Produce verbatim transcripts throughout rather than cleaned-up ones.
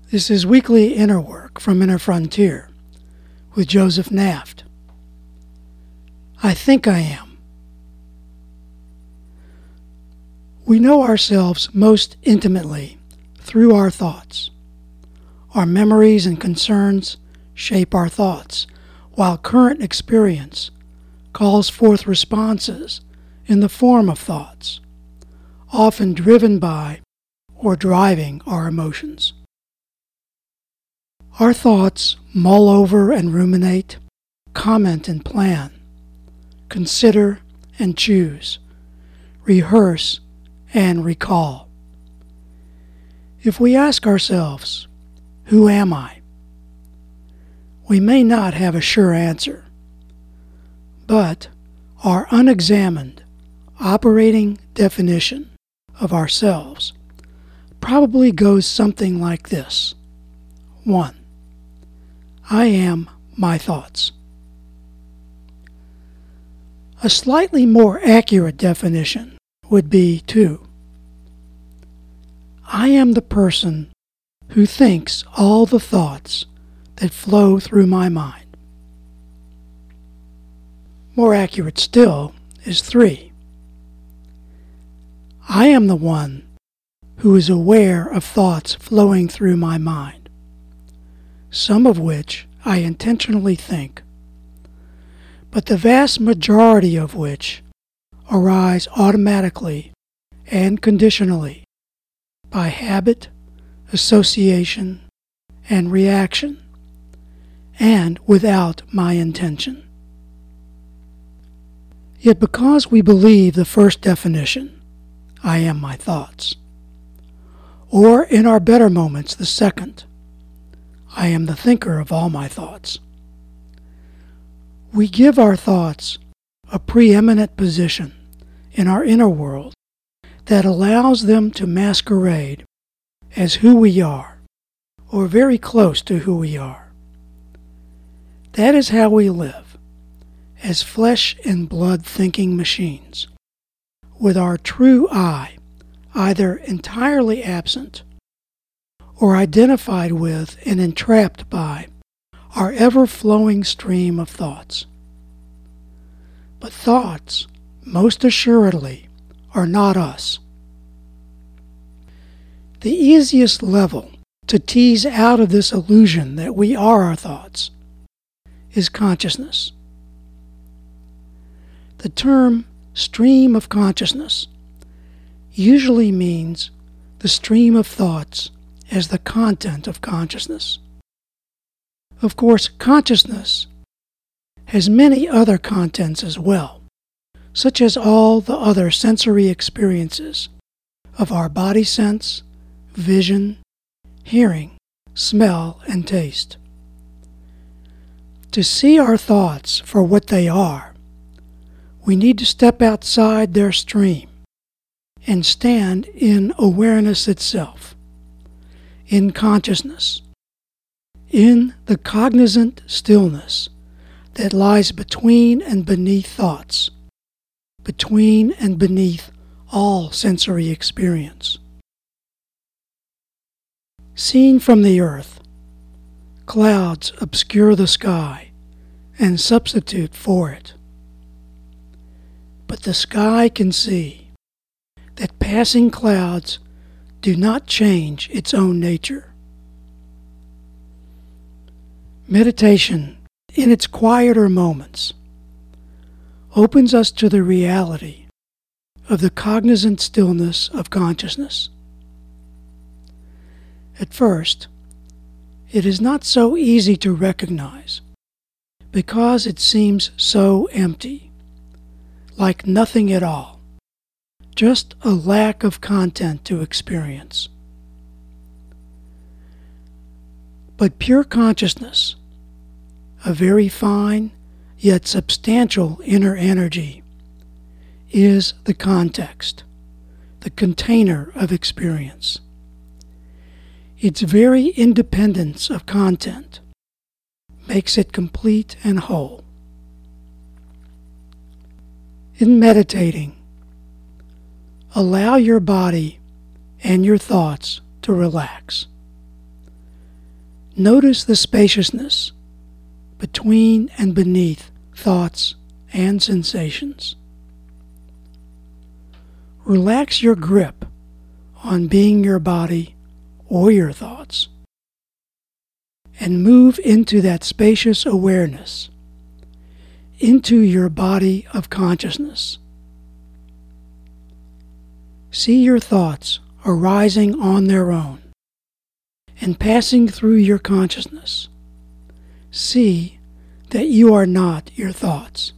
This is Weekly Inner Work from Inner Frontier with Joseph Naft. I think I am. We know ourselves most intimately through our thoughts. Our memories and concerns shape our thoughts, while current experience calls forth responses in the form of thoughts, often driven by or driving our emotions. Our thoughts mull over and ruminate, comment and plan, consider and choose, rehearse and recall. If we ask ourselves, who am I? We may not have a sure answer, but our unexamined operating definition of ourselves probably goes something like this. One, I am my thoughts. A slightly more accurate definition would be two, I am the person who thinks all the thoughts that flow through my mind. More accurate still is three, I am the one who is aware of thoughts flowing through my mind, some of which I intentionally think, but the vast majority of which arise automatically and conditionally by habit, association, and reaction, and without my intention. Yet because we believe the first definition, I am my thoughts, or in our better moments the second, I am the thinker of all my thoughts, we give our thoughts a preeminent position in our inner world that allows them to masquerade as who we are, or very close to who we are. That is how we live, as flesh and blood thinking machines, with our true I either entirely absent or identified with and entrapped by our ever-flowing stream of thoughts. But thoughts, most assuredly, are not us. The easiest level to tease out of this illusion that we are our thoughts is consciousness. The term stream of consciousness usually means the stream of thoughts as the content of consciousness. Of course, consciousness has many other contents as well, such as all the other sensory experiences of our body sense, vision, hearing, smell, and taste. To see our thoughts for what they are, we need to step outside their stream and stand in awareness itself, in consciousness, in the cognizant stillness that lies between and beneath thoughts, between and beneath all sensory experience. Seen from the earth, clouds obscure the sky and substitute for it. But the sky can see that passing clouds do not change its own nature. Meditation, in its quieter moments, opens us to the reality of the cognizant stillness of consciousness. At first, it is not so easy to recognize because it seems so empty, like nothing at all, just a lack of content to experience. But pure consciousness, a very fine yet substantial inner energy, is the context, the container of experience. Its very independence of content makes it complete and whole. In meditating, allow your body and your thoughts to relax. Notice the spaciousness between and beneath thoughts and sensations. Relax your grip on being your body or your thoughts, and move into that spacious awareness, into your body of consciousness. See your thoughts arising on their own and passing through your consciousness. See that you are not your thoughts.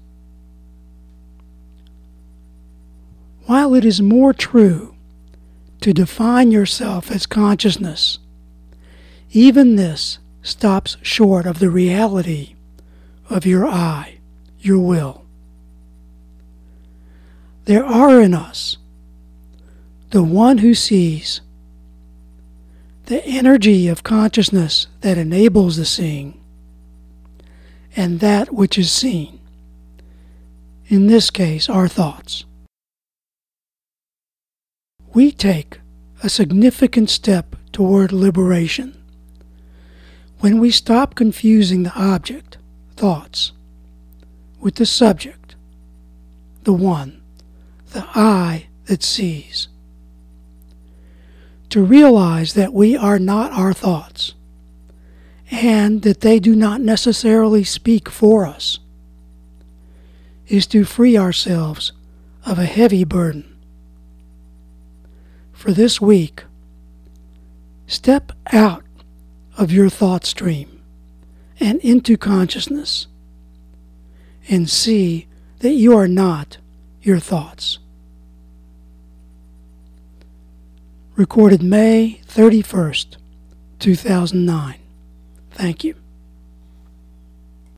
While it is more true to define yourself as consciousness, even this stops short of the reality of your I, your will. There are in us the one who sees, the energy of consciousness that enables the seeing, and that which is seen, in this case our thoughts. We take a significant step toward liberation when we stop confusing the object, thoughts, with the subject, the one, the I that sees. To realize that we are not our thoughts, and that they do not necessarily speak for us, is to free ourselves of a heavy burden. For this week, step out of your thought stream and into consciousness, and see that you are not your thoughts. Recorded May thirty-first, two thousand nine. Thank you.